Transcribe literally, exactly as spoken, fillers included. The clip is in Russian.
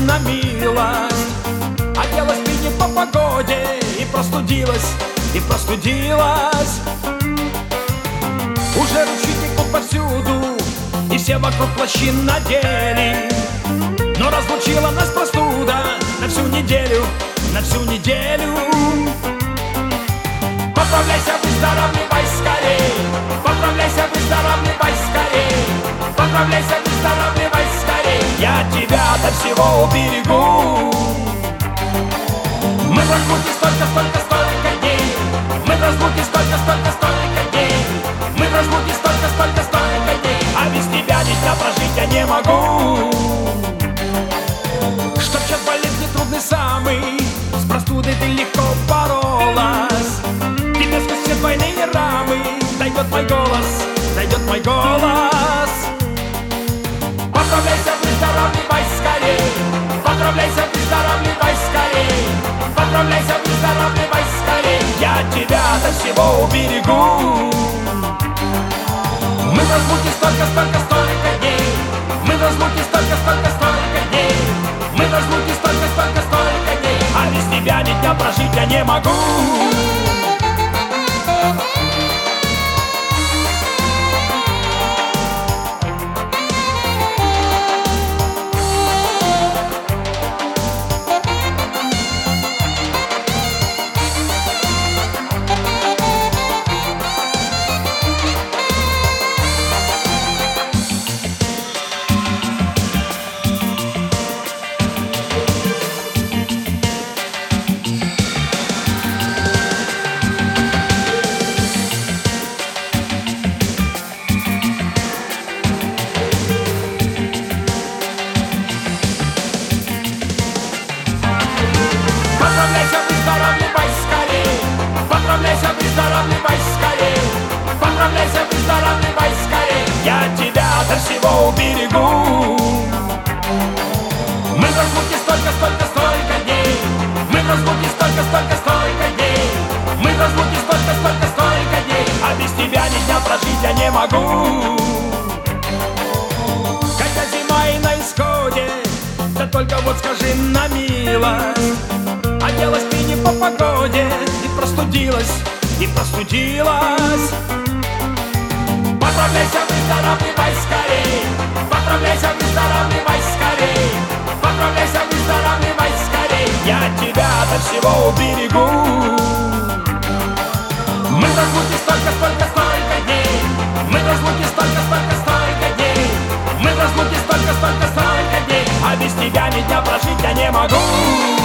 на милость. Оделась ты не по погоде и простудилась, и простудилась. Уже ручьи текут повсюду, и все вокруг плащи надели. Но разлучила нас простуда на всю неделю, на всю неделю. Поправляйся, выздоравливай скорей, поправляйся, выздоравливай скорей, поправляйся, выздоравливай скорей. Я тебя до всего уберегу. Мы в разлуке столько, столько, столько дней. Мы в разлуке столько, столько, столько дней. Мы в разлуке столько, столько, столько дней. А без тебя ни дня прожить я не могу. Чтоб час болезни трудный самый, с простудой ты легко боролась. Тебе сквозь все двойные рамы дойдет мой голос, дойдет мой голос. Поправляйся, выздоравливай скорей, поправляйся, выздоравливай скорей, поправляйся, выздоравливай скорей. Я тебя до всего уберегу. Мы в разлуке столько, столько, столько дней. Мы в разлуке столько, столько, столько дней. Мы в разлуке столько, столько, столько дней. А без тебя ни дня прожить я не могу. Поправляйся, выздоравливай скорей, поправляйся, выздоравливай скорей, поправляйся, выздоравливай скорей. Я тебя до всего уберегу. Мы в разлуке столько, столько, столько дней. Мы в разлуке столько, столько, столько дней. Мы в разлуке столько, столько, столько дней. А без тебя ни дня прожить я не могу. Хотя зима и на исходе, да только вот скажи на милость. Оделась ты не по погоде и простудилась, и простудилась. Поправляйся, выздоравливай скорей, поправляйся, выздоравливай скорей, поправляйся, выздоравливай скорей. Я тебя до всего уберегу. Мы в разлуке столько, столько, столько дней. Мы в разлуке столько, столько, столько дней. Мы в разлуке столько, столько, столько дней. А без тебя ни дня прожить я не могу.